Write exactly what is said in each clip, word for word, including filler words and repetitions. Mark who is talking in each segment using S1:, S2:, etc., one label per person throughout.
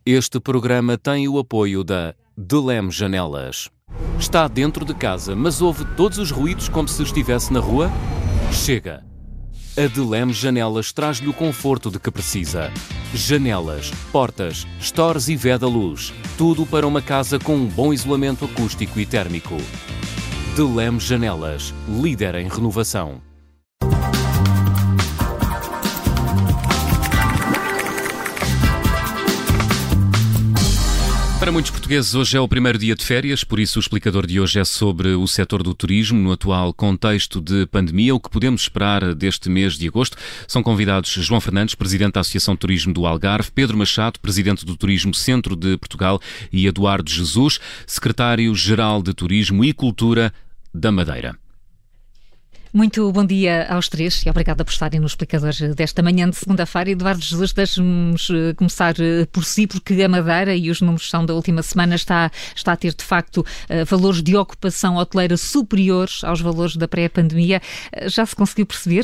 S1: Este programa tem o apoio da Delem Janelas. Está dentro de casa, mas ouve todos os ruídos como se estivesse na rua? Chega! A Delem Janelas traz-lhe o conforto de que precisa. Janelas, portas, stores e veda-luz. Tudo para uma casa com um bom isolamento acústico e térmico. Delem Janelas, líder em renovação. Para muitos portugueses, hoje é o primeiro dia de férias, por isso o explicador de hoje é sobre o setor do turismo no atual contexto de pandemia. O que podemos esperar deste mês de agosto? São convidados João Fernandes, presidente da Associação de Turismo do Algarve, Pedro Machado, presidente do Turismo Centro de Portugal e Eduardo Jesus, secretário-geral de Turismo e Cultura da Madeira.
S2: Muito bom dia aos três e obrigada por estarem no explicador desta manhã de segunda-feira. Eduardo Jesus, deixe-nos começar por si, porque a Madeira, e os números são da última semana, está, está a ter de facto valores de ocupação hoteleira superiores aos valores da pré-pandemia. Já se conseguiu perceber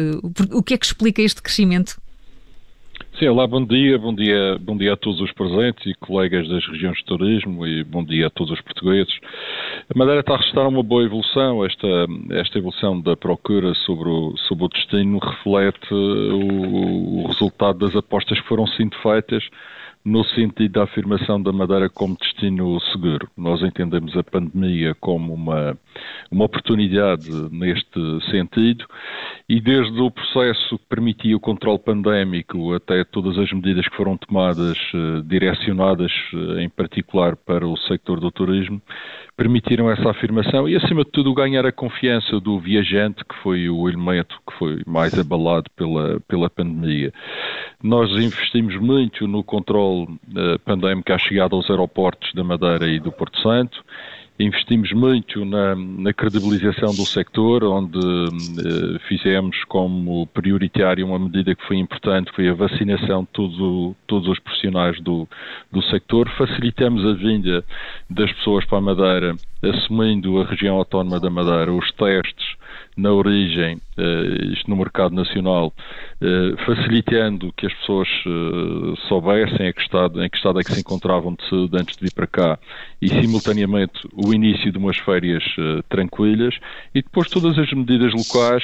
S2: o que é que explica este crescimento?
S3: Sim, olá, bom dia, bom dia, bom dia a todos os presentes e colegas das regiões de turismo e bom dia a todos os portugueses. A Madeira está a registrar uma boa evolução. Esta, esta evolução da procura sobre o, sobre o destino reflete o, o resultado das apostas que foram sendo feitas no sentido da afirmação da Madeira como destino seguro. Nós entendemos a pandemia como uma, uma oportunidade neste sentido e desde o processo que permitia o controle pandémico até todas as medidas que foram tomadas, direcionadas em particular para o sector do turismo, permitiram essa afirmação e, acima de tudo, ganhar a confiança do viajante, que foi o elemento que foi mais abalado pela, pela pandemia. Nós investimos muito no controle uh, pandémico à chegada aos aeroportos da Madeira e do Porto Santo. Investimos muito na, na credibilização do sector, onde uh, fizemos como prioritária uma medida que foi importante, foi a vacinação de todo, todos os profissionais do, do sector. Facilitamos a vinda das pessoas para a Madeira, assumindo a região autónoma da Madeira os testes na origem, uh, isto no mercado nacional, uh, facilitando que as pessoas uh, soubessem em que, estado, em que estado é que se encontravam de saúde antes de vir para cá e, simultaneamente, o início de umas férias uh, tranquilas e depois todas as medidas locais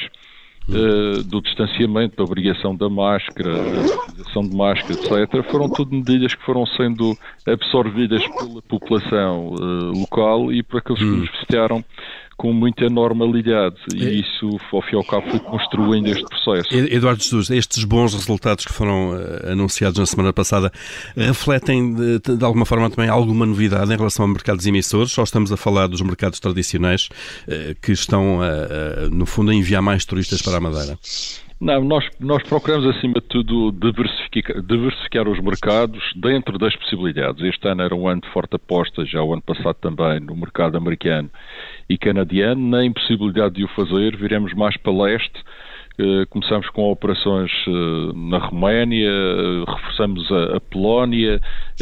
S3: uh, do distanciamento, da obrigação da máscara, da utilização de máscara, etcétera, foram tudo medidas que foram sendo absorvidas pela população uh, local e por aqueles que nos visitaram com muita normalidade e isso, ao fim e ao cabo, foi construindo este processo.
S4: Eduardo Jesus, estes bons resultados que foram uh, anunciados na semana passada refletem de, de alguma forma também alguma novidade em relação a mercados emissores ou estamos a falar dos mercados tradicionais uh, que estão, uh, uh, no fundo, a enviar mais turistas para a Madeira?
S3: Não, nós, nós procuramos, acima de tudo, diversificar, diversificar os mercados dentro das possibilidades. Este ano era um ano de forte aposta, já o ano passado também, no mercado americano e canadiano. Na impossibilidade de o fazer, viremos mais para leste. Uh, começamos com operações uh, na Roménia, uh, reforçamos a, a Polónia,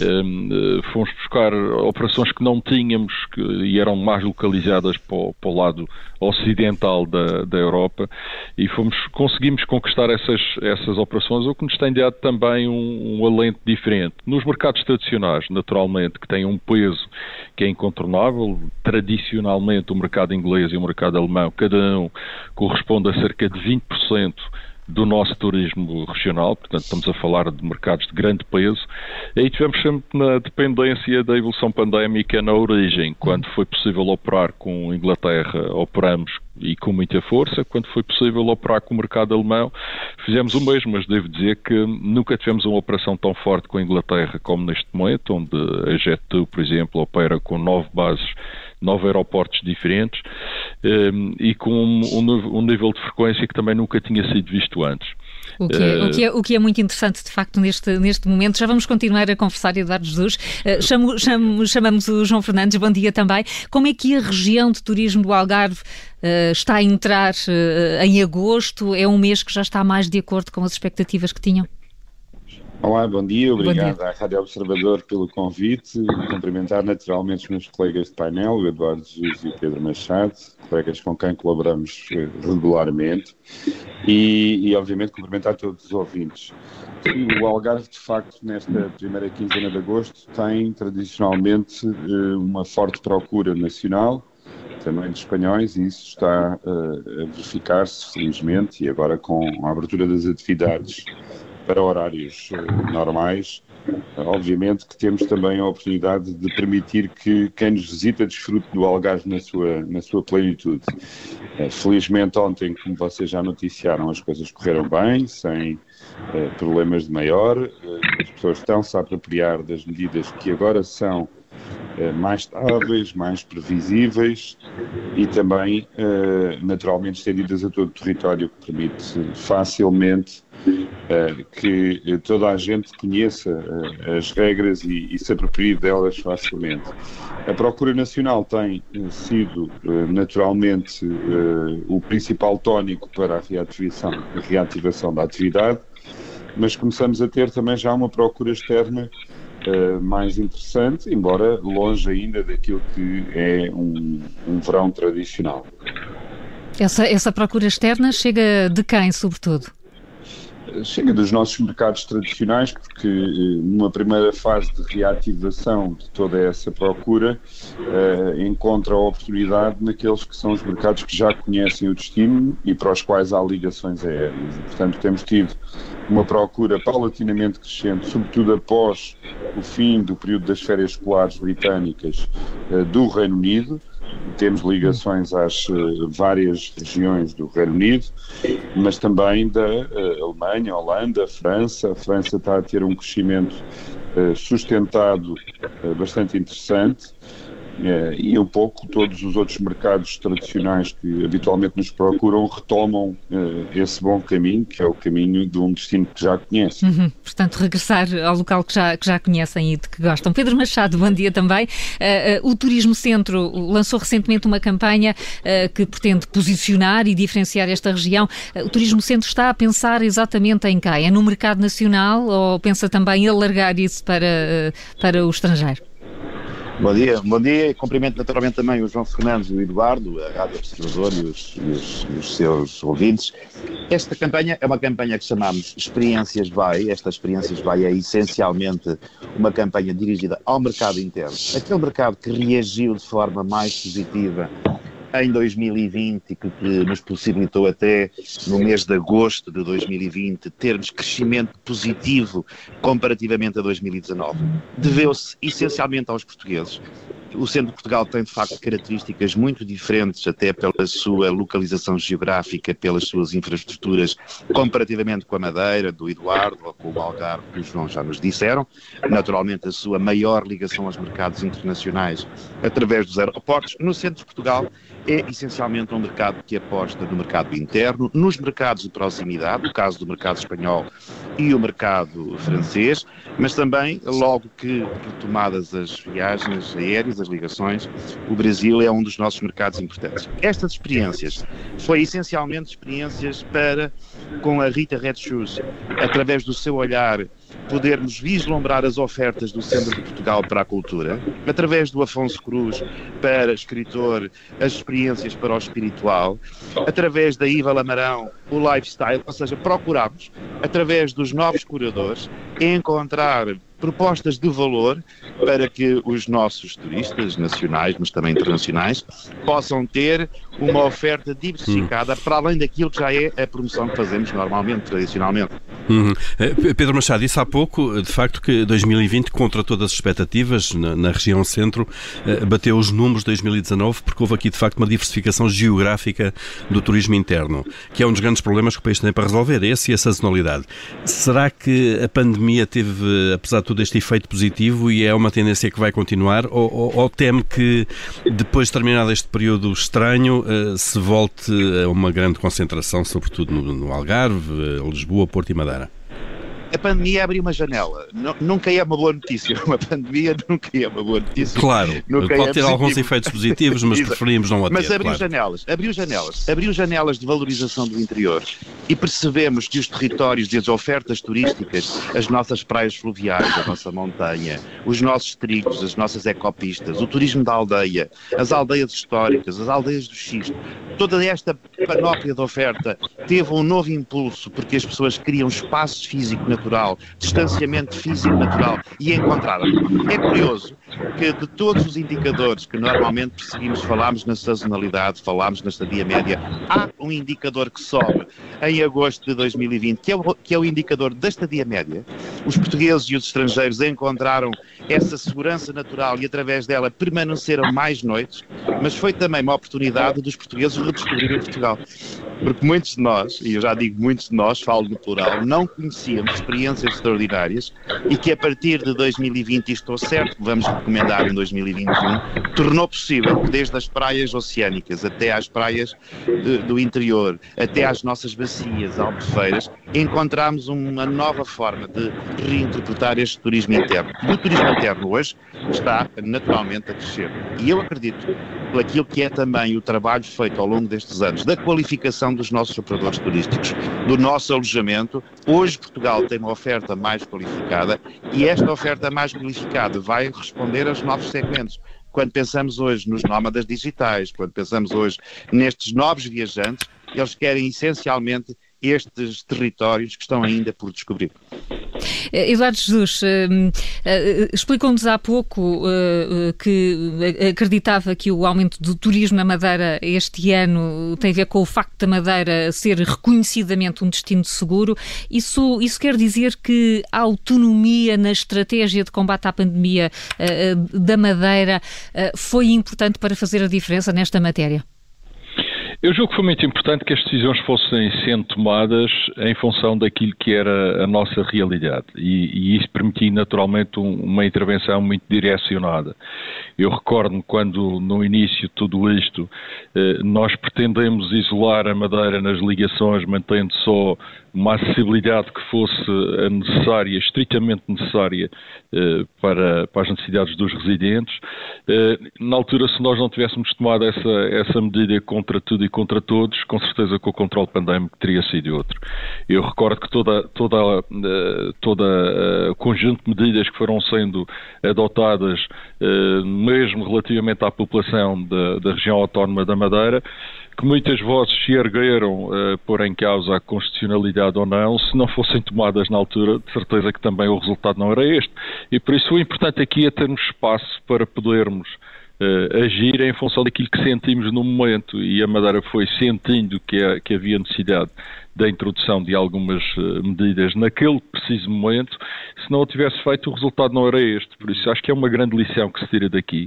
S3: uh, fomos buscar operações que não tínhamos que, e eram mais localizadas para o, para o lado ocidental da, da Europa e fomos, conseguimos conquistar essas, essas operações, o que nos tem dado também um, um alento diferente. Nos mercados tradicionais, naturalmente, que têm um peso que é incontornável, tradicionalmente o mercado inglês e o mercado alemão, cada um corresponde a cerca de vinte por cento do nosso turismo regional, portanto estamos a falar de mercados de grande peso. Aí tivemos sempre na dependência da evolução pandémica na origem. Quando foi possível operar com Inglaterra, operamos e com muita força. Quando foi possível operar com o mercado alemão, fizemos o mesmo, mas devo dizer que nunca tivemos uma operação tão forte com a Inglaterra como neste momento, onde a JetTwo, por exemplo, opera com nove bases, nove aeroportos diferentes um, e com um, um nível de frequência que também nunca tinha sido visto antes.
S2: O que, é, uh... o, que é, o que é muito interessante, de facto, neste, neste momento. Já vamos continuar a conversar, Eduardo Jesus. Uh, chamo, chamo, chamamos o João Fernandes, bom dia também. Como é que a região de turismo do Algarve uh, está a entrar uh, em agosto? É um mês que já está mais de acordo com as expectativas que tinham?
S5: Olá, bom dia. Obrigado
S2: bom dia.
S5: à Rádio Observador pelo convite. Cumprimentar naturalmente os meus colegas de painel, o Eduardo Jesus e o Pedro Machado, colegas com quem colaboramos regularmente, e, e obviamente cumprimentar todos os ouvintes. O Algarve, de facto, nesta primeira quinzena de agosto, tem tradicionalmente uma forte procura nacional, também de espanhóis, e isso está a verificar-se, felizmente, e agora com a abertura das atividades para horários uh, normais, uh, obviamente que temos também a oportunidade de permitir que quem nos visita desfrute do Algarve na sua, na sua plenitude. Uh, felizmente ontem, como vocês já noticiaram, as coisas correram bem, sem uh, problemas de maior, uh, as pessoas estão-se a apropriar das medidas que agora são uh, mais estáveis, mais previsíveis e também uh, naturalmente estendidas a todo o território, que permite facilmente Uh, que uh, toda a gente conheça uh, as regras e, e se aproprie delas facilmente. A procura nacional tem uh, sido uh, naturalmente uh, o principal tónico para a reativação, a reativação da atividade, mas começamos a ter também já uma procura externa uh, mais interessante, embora longe ainda daquilo que é um, um verão tradicional.
S2: Essa, essa procura externa chega de quem, sobretudo?
S5: Chega dos nossos mercados tradicionais, porque numa primeira fase de reativação de toda essa procura, uh, encontra a oportunidade naqueles que são os mercados que já conhecem o destino e para os quais há ligações aéreas. E, portanto, temos tido uma procura paulatinamente crescente, sobretudo após o fim do período das férias escolares britânicas uh, do Reino Unido. Temos ligações às uh, várias regiões do Reino Unido, mas também da uh, Alemanha, Holanda, França. A França está a ter um crescimento uh, sustentado uh, bastante interessante. Uh, e um pouco todos os outros mercados tradicionais que habitualmente nos procuram retomam uh, esse bom caminho, que é o caminho de um destino que já conhecem.
S2: Uhum. Portanto, regressar ao local que já, que já conhecem e de que gostam. Pedro Machado, bom dia também. Uh, uh, o Turismo Centro lançou recentemente uma campanha uh, que pretende posicionar e diferenciar esta região. Uh, o Turismo Centro está a pensar exatamente em quê? É no mercado nacional ou pensa também alargar isso para, uh, para o estrangeiro?
S6: Bom dia, bom dia e cumprimento naturalmente também o João Fernandes e o Eduardo, a Rádio Observador e os, e, os, e os seus ouvintes. Esta campanha é uma campanha que chamamos Experiências Vai. Esta Experiências Vai é essencialmente uma campanha dirigida ao mercado interno. Aquele mercado que reagiu de forma mais positiva em dois mil e vinte, que, que nos possibilitou até no mês de agosto de dois mil e vinte termos crescimento positivo comparativamente a dois mil e dezanove. Deveu-se essencialmente aos portugueses. O centro de Portugal tem, de facto, características muito diferentes, até pela sua localização geográfica, pelas suas infraestruturas, comparativamente com a Madeira, do Eduardo, ou com o Algarve, que o João já nos disseram. Naturalmente, a sua maior ligação aos mercados internacionais através dos aeroportos. No centro de Portugal é, essencialmente, um mercado que aposta no mercado interno, nos mercados de proximidade, o caso do mercado espanhol e o mercado francês, mas também, logo que retomadas as viagens aéreas, as ligações, o Brasil é um dos nossos mercados importantes. Estas experiências foi essencialmente experiências para, com a Rita Red Shoes, através do seu olhar, podermos vislumbrar as ofertas do Centro de Portugal para a cultura, através do Afonso Cruz para escritor, as experiências para o espiritual, através da Iva Lamarão, o lifestyle, ou seja, procuramos, através dos novos curadores, encontrar propostas de valor para que os nossos turistas nacionais, mas também internacionais, possam ter uma oferta diversificada hum. para além daquilo que já é a promoção que fazemos normalmente, tradicionalmente.
S4: Uhum. Pedro Machado, disse há pouco, de facto, que dois mil e vinte, contra todas as expectativas, na, na região centro, bateu os números de dois mil e dezanove, porque houve aqui, de facto, uma diversificação geográfica do turismo interno, que é um dos grandes problemas que o país tem para resolver, esse e a sazonalidade. Será que a pandemia teve, apesar de tudo, este efeito positivo e é uma tendência que vai continuar, ou, ou, ou teme que, depois de terminado este período estranho, se volte a uma grande concentração, sobretudo no, no Algarve, Lisboa, Porto e Madeira?
S6: a pandemia abriu uma janela. N- nunca é uma boa notícia. Uma pandemia nunca é uma boa notícia.
S4: Claro,
S6: nunca
S4: pode
S6: é
S4: ter
S6: positivo.
S4: alguns efeitos positivos, mas preferimos não a ter.
S6: Mas abriu
S4: claro.
S6: janelas, abriu janelas, abriu janelas de valorização do interior e percebemos que os territórios e as ofertas turísticas, as nossas praias fluviais, a nossa montanha, os nossos trigos, as nossas ecopistas, o turismo da aldeia, as aldeias históricas, as aldeias do xisto, toda esta panóplia de oferta teve um novo impulso porque as pessoas queriam espaço físico natural, distanciamento físico natural e encontraram. É curioso que de todos os indicadores que normalmente perseguimos, falámos na sazonalidade, falámos na estadia média, há um indicador que sobe em agosto de dois mil e vinte, que é, o, que é o indicador da estadia média. Os portugueses e os estrangeiros encontraram essa segurança natural e através dela permaneceram mais noites, mas foi também uma oportunidade dos portugueses redescobrirem Portugal. Porque muitos de nós, e eu já digo muitos de nós, falo no plural, não conhecíamos experiências extraordinárias e que a partir de dois mil e vinte, e estou certo que vamos recomendar em dois mil e vinte e um, tornou possível que desde as praias oceânicas até às praias de, do interior, até às nossas bacias albufeiras, encontramos uma nova forma de reinterpretar este turismo interno. E o turismo interno hoje está naturalmente a crescer. E eu acredito, por aquilo que é também o trabalho feito ao longo destes anos, da qualificação dos nossos operadores turísticos, do nosso alojamento, hoje Portugal tem uma oferta mais qualificada e esta oferta mais qualificada vai responder aos novos segmentos. Quando pensamos hoje nos nómadas digitais, quando pensamos hoje nestes novos viajantes, eles querem essencialmente estes territórios que estão ainda por descobrir.
S2: Eduardo Jesus, uh, uh, explicou-nos há pouco uh, uh, que acreditava que o aumento do turismo na Madeira este ano tem a ver com o facto da Madeira ser reconhecidamente um destino seguro. Isso, isso quer dizer que a autonomia na estratégia de combate à pandemia uh, da Madeira uh, foi importante para fazer a diferença nesta matéria?
S3: Eu julgo que foi muito importante que as decisões fossem sendo tomadas em função daquilo que era a nossa realidade e, e isso permitia naturalmente um, uma intervenção muito direcionada. Eu recordo-me quando no início de tudo isto eh, nós pretendemos isolar a Madeira nas ligações, mantendo só uma acessibilidade que fosse a necessária, estritamente necessária eh, para, para as necessidades dos residentes. Eh, na altura, se nós não tivéssemos tomado essa, essa medida contra tudo e contra todos, com certeza que o controle pandémico teria sido outro. Eu recordo que toda, toda, uh, toda uh, o conjunto de medidas que foram sendo adotadas, uh, mesmo relativamente à população da, da região autónoma da Madeira, que muitas vozes se ergueram uh, por em causa a constitucionalidade ou não, se não fossem tomadas na altura, de certeza que também o resultado não era este. E por isso o importante aqui é termos espaço para podermos uh, agir em função daquilo que sentimos no momento, e a Madeira foi sentindo que, é, que havia necessidade da introdução de algumas uh, medidas naquele preciso momento. Se não o tivesse feito, o resultado não era este. Por isso acho que é uma grande lição que se tira daqui,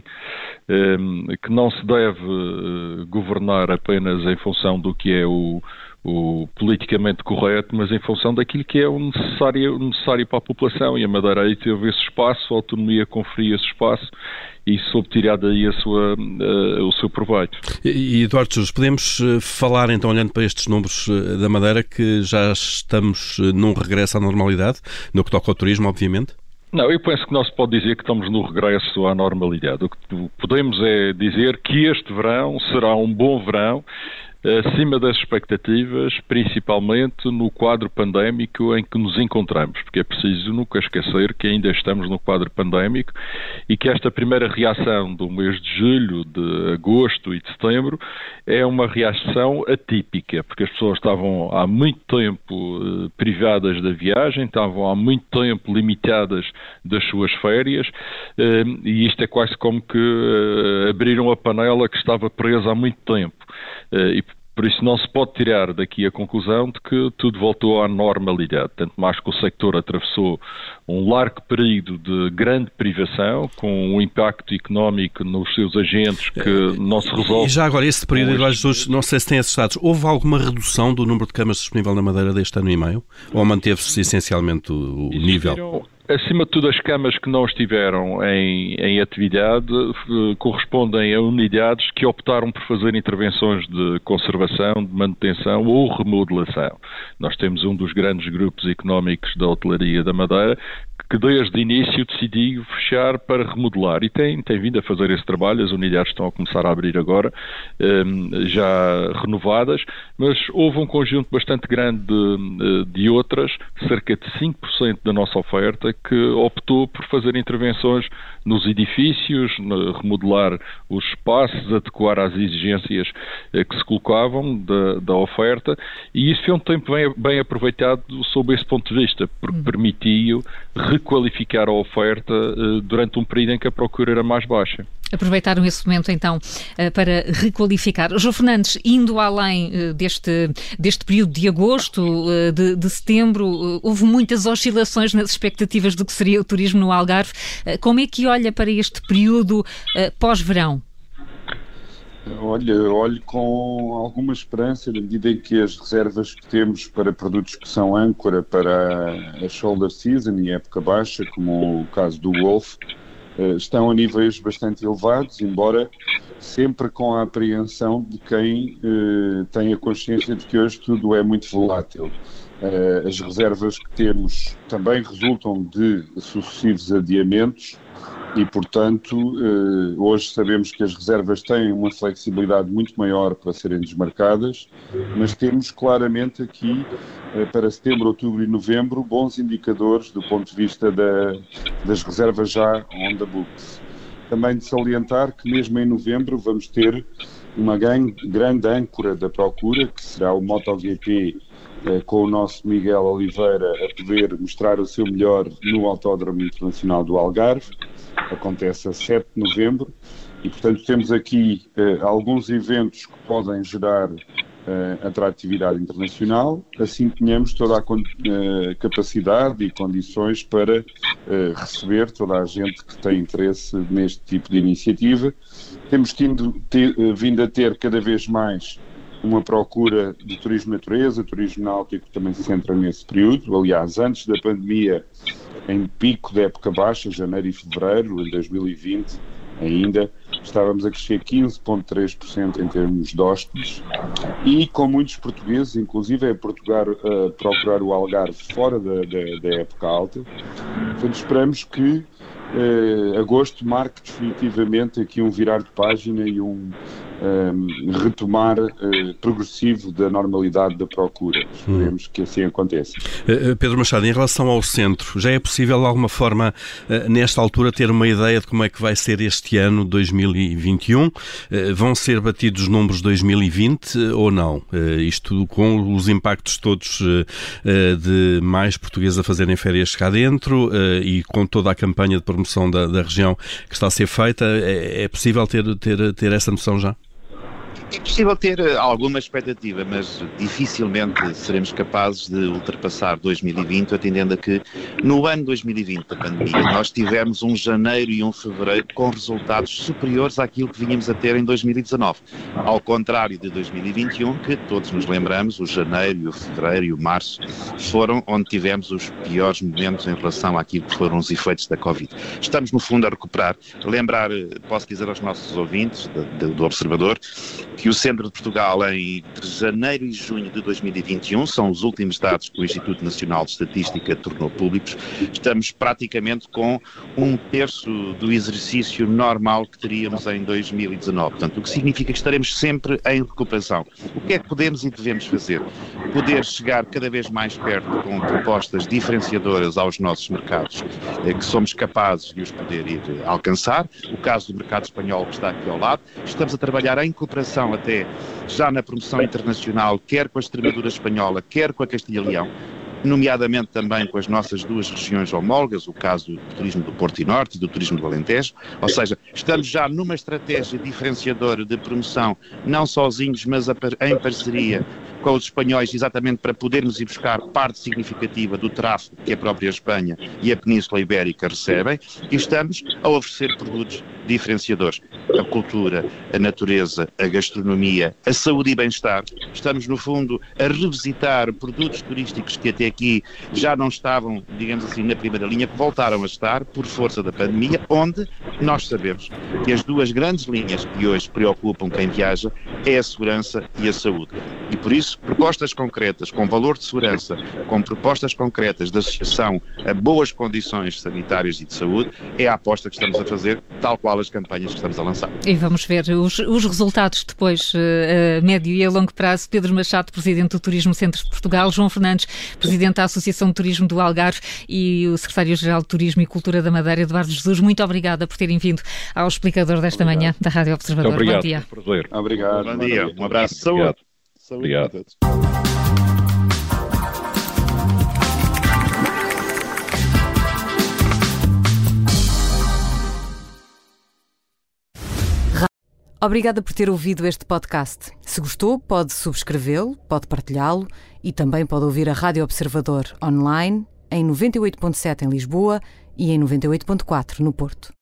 S3: um, que não se deve uh, governar apenas em função do que é o, o politicamente correto, mas em função daquilo que é o necessário, necessário para a população, e a Madeira aí teve esse espaço, a autonomia conferia esse espaço e soube tirar daí a sua, uh, o seu proveito.
S4: E, e Eduardo Jesus, podemos falar então, olhando para estes números uh, da Madeira, que já estamos uh, num regresso à normalidade, no que toca ao turismo, obviamente?
S3: Não, eu penso que não se pode dizer que estamos no regresso à normalidade. O que podemos é dizer que este verão será um bom verão, acima das expectativas, principalmente no quadro pandémico em que nos encontramos, porque é preciso nunca esquecer que ainda estamos no quadro pandémico e que esta primeira reação do mês de julho, de agosto e de setembro é uma reação atípica, porque as pessoas estavam há muito tempo eh, privadas da viagem, estavam há muito tempo limitadas das suas férias, eh, e isto é quase como que eh, abriram a panela que estava presa há muito tempo. E por isso não se pode tirar daqui a conclusão de que tudo voltou à normalidade, tanto mais que o sector atravessou um largo período de grande privação, com um impacto económico nos seus agentes que não se resolve.
S4: E já agora, esse período, Eduardo Jesus, não sei se tem esses dados, houve alguma redução do número de camas disponível na Madeira deste ano e meio? Ou manteve-se essencialmente o, o nível?
S3: Acima de tudo, as camas que não estiveram em, em atividade uh, correspondem a unidades que optaram por fazer intervenções de conservação, de manutenção ou remodelação. Nós temos um dos grandes grupos económicos da hotelaria da Madeira que desde o início decidiu fechar para remodelar e tem, tem vindo a fazer esse trabalho. As unidades estão a começar a abrir agora, um, já renovadas, mas houve um conjunto bastante grande de, de outras, cerca de cinco por cento da nossa oferta, que optou por fazer intervenções nos edifícios, remodelar os espaços, adequar às exigências que se colocavam da, da oferta, e isso foi um tempo bem, bem aproveitado sob esse ponto de vista, porque permitiu requalificar a oferta uh, durante um período em que a procura era mais baixa.
S2: Aproveitaram esse momento, então, para requalificar. João Fernandes, indo além deste, deste período de agosto, de, de setembro, houve muitas oscilações nas expectativas do que seria o turismo no Algarve. Como é que olha para este período pós-verão?
S5: Olha, olho com alguma esperança na medida em que as reservas que temos para produtos que são âncora para a shoulder season e época baixa, como o caso do Wolf, estão a níveis bastante elevados, embora sempre com a apreensão de quem eh, tem a consciência de que hoje tudo é muito volátil. Eh, as reservas que temos também resultam de sucessivos adiamentos e, portanto, eh, hoje sabemos que as reservas têm uma flexibilidade muito maior para serem desmarcadas, mas temos claramente aqui, eh, para setembro, outubro e novembro, bons indicadores do ponto de vista da, das reservas já on the books. Também de salientar que mesmo em novembro vamos ter uma grande âncora da procura, que será o MotoGP, eh, com o nosso Miguel Oliveira a poder mostrar o seu melhor no Autódromo Internacional do Algarve. Acontece a sete de novembro e, portanto, temos aqui eh, alguns eventos que podem gerar eh, atratividade internacional, assim tenhamos toda a eh, capacidade e condições para eh, receber toda a gente que tem interesse neste tipo de iniciativa. Temos tido, ter, vindo a ter cada vez mais uma procura de turismo natureza, turismo náutico também se centra nesse período. Aliás, antes da pandemia, em pico da época baixa, janeiro e fevereiro, em dois mil e vinte, ainda, estávamos a crescer quinze vírgula três por cento em termos de hóspedes e com muitos portugueses, inclusive a, Portugal, a procurar o Algarve fora da, da, da época alta. Portanto, esperamos que eh, agosto marque definitivamente aqui um virar de página e um Um, retomar uh, progressivo da normalidade da procura. Esperemos hum. que assim aconteça.
S4: Uh, Pedro Machado, em relação ao centro, já é possível de alguma forma, uh, nesta altura, ter uma ideia de como é que vai ser este ano dois mil e vinte e um? Uh, vão ser batidos os números de dois mil e vinte uh, ou não? Uh, isto com os impactos todos uh, uh, de mais portugueses a fazerem férias cá dentro uh, e com toda a campanha de promoção da, da região que está a ser feita, é, é possível ter, ter, ter essa noção já?
S6: É possível ter alguma expectativa, mas dificilmente seremos capazes de ultrapassar dois mil e vinte, atendendo a que no ano dois mil e vinte da pandemia nós tivemos um janeiro e um fevereiro com resultados superiores àquilo que vínhamos a ter em dois mil e dezanove. Ao contrário de dois mil e vinte e um, que todos nos lembramos, o janeiro, o fevereiro e o março foram onde tivemos os piores momentos em relação àquilo que foram os efeitos da Covid. Estamos, no fundo, a recuperar. Lembrar, posso dizer aos nossos ouvintes de, de, do Observador, que o Centro de Portugal, entre janeiro e junho de dois mil e vinte e um, são os últimos dados que o Instituto Nacional de Estatística tornou públicos, estamos praticamente com um terço do exercício normal que teríamos em dois mil e dezanove. Portanto, o que significa que estaremos sempre em recuperação. O que é que podemos e devemos fazer? Poder chegar cada vez mais perto com propostas diferenciadoras aos nossos mercados, que somos capazes de os poder ir alcançar. O caso do mercado espanhol que está aqui ao lado. Estamos a trabalhar em cooperação até já na promoção internacional, quer com a Extremadura espanhola, quer com a Castilha e Leão, nomeadamente também com as nossas duas regiões homólogas, o caso do turismo do Porto e Norte e do turismo do Alentejo. Ou seja, estamos já numa estratégia diferenciadora de promoção, não sozinhos, mas em parceria com os espanhóis exatamente para podermos ir buscar parte significativa do tráfego que a própria Espanha e a Península Ibérica recebem, e estamos a oferecer produtos diferenciadores. A cultura, a natureza, a gastronomia, a saúde e bem-estar. Estamos, no fundo, a revisitar produtos turísticos que até aqui já não estavam, digamos assim, na primeira linha, que voltaram a estar por força da pandemia, onde nós sabemos que as duas grandes linhas que hoje preocupam quem viaja é a segurança e a saúde. E por isso, propostas concretas, com valor de segurança, com propostas concretas de associação a boas condições sanitárias e de saúde, é a aposta que estamos a fazer, tal qual as campanhas que estamos a lançar.
S2: E vamos ver os, os resultados depois, a médio e a longo prazo. Pedro Machado, Presidente do Turismo Centro de Portugal, João Fernandes, Presidente da Associação de Turismo do Algarve, e o Secretário-Geral de Turismo e Cultura da Madeira, Eduardo Jesus, muito obrigada por terem vindo ao explicador desta obrigado. manhã da Rádio Observador.
S3: Muito obrigado.
S2: Bom dia.
S3: Prazer.
S5: Obrigado.
S6: Bom dia. Um abraço.
S3: Obrigado.
S6: Saúde.
S3: Obrigado.
S6: Saúde a todos.
S7: Obrigada por ter ouvido este podcast. Se gostou, pode subscrevê-lo, pode partilhá-lo e também pode ouvir a Rádio Observador online em noventa e oito ponto sete em Lisboa e em noventa e oito ponto quatro no Porto.